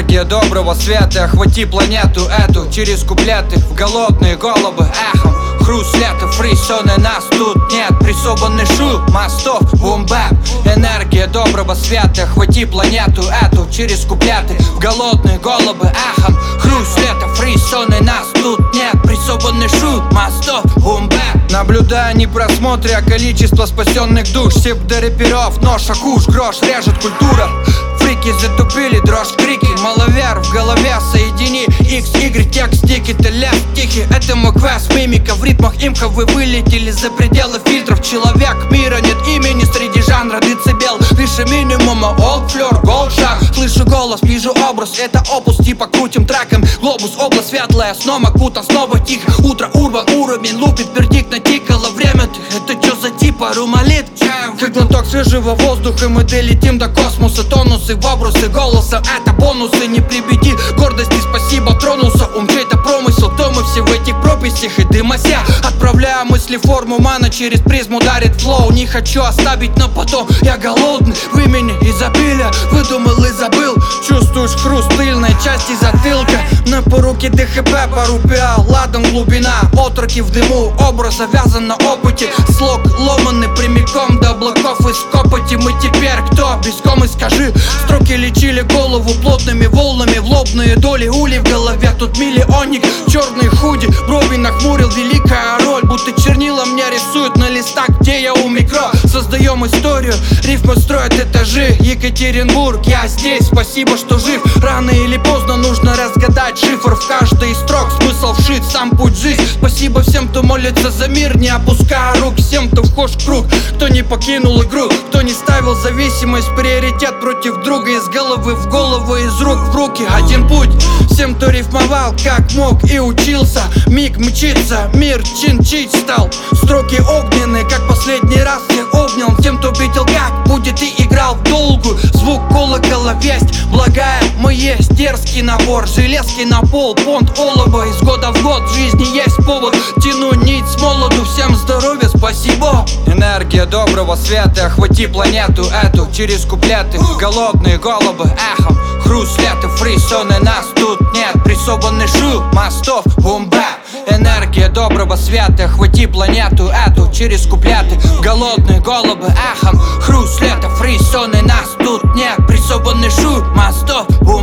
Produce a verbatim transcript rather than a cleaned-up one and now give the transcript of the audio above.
Энергия доброго света, охвати планету эту через куплеты в голодные головы эхом. Хруст лета, фрисоны, нас тут нет. Прессованный шум мостов, бум-бэп. Энергия доброго света, охвати планету эту через куплеты в голодные головы эхом. Хруст лета, фрисоны, нас тут нет. Прессованный шум мостов, бум-бэп. Наблюдая не просмотры, а количество спасенных душ. Псевдореперов, ноша, куш, грош, режет культура. Фрики затупили, дрожь, крики, маловер в голове, соедини X, Y, текст, тики, ты ляп, тихий. Это мой квест, мимика, в ритмах имха. Вы вылетели за пределы фильтров. Человек мира, нет имени среди жанра децибел. Выше минимума, олд флёр, голд шаг. Слышу голос, вижу образ, это опус, типа крутим треком. Глобус, область светлая, сном окутан, снова тихо. Утро, урбан, уровень, лупит, вердикт натикало время. Ты, это чё за типа, румалит? Как глоток свежего воздуха, мы долетим до космоса. Тонусы, вобрусы, голосом, это бонусы. Не прибеди гордости, спасибо, тронулся. Ум чей-то промысел, кто мы все в этих прописях и дымося. Отправляя мысли в форму мана, через призму дарит флоу. Не хочу оставить на потом, я голодный в имени изобилия. Выдумал и забыл, чувствуешь хруст тыльной части затылка. На поруке ДХП, пару пиал, ладан глубина. Отроки в дыму, образ завязан на опыте. Слог ломанный прямиком до облаков из копоти. Мы теперь кто? Без комы скажи. Строки лечили голову плотными волнами. В лобные доли улей в голове, тут миллионник. Черные худи, брови нахмурил, великая роль. Будто чернила мне рисуют на листах, где я у микро. Создаем историю, рифмы строят этажи. Екатеринбург, я здесь, спасибо, что жив. Рано или поздно нужно разгадать шифр. В каждой из строк смысл вшит, сам путь жизнь. Спасибо всем, кто молится за мир, не опуская рук. Всем, кто вхож в круг, кто не покинул игру, кто не ставил зависимость, приоритет против друга. Из головы в голову, из рук в руки, один путь. Всем, кто рифмовал как мог и учился, миг мчится, мир чин-чить стал. Строки огненные, как последний раз всех обнял. Тем, кто видел, как будет и играл в долгую. Звук колокола, весть благая, мы есть дерзкий набор. Железки на пол, понт олоба. Из года в год в жизни есть повод. Тяну нить с молоду, всем здоровья, спасибо. Энергия доброго света, охвати планету эту через куплеты в голодные головы эхом. Хруст лета, фрисоны, нас тут нет. Прессованный шум мостов, бум-бэп. Энергия доброго света, охвати планету эту через куплеты в голодные головы эхом. Хруст лета, фрисоны, нас тут нет. Прессованный шум мостов, бум-бэп.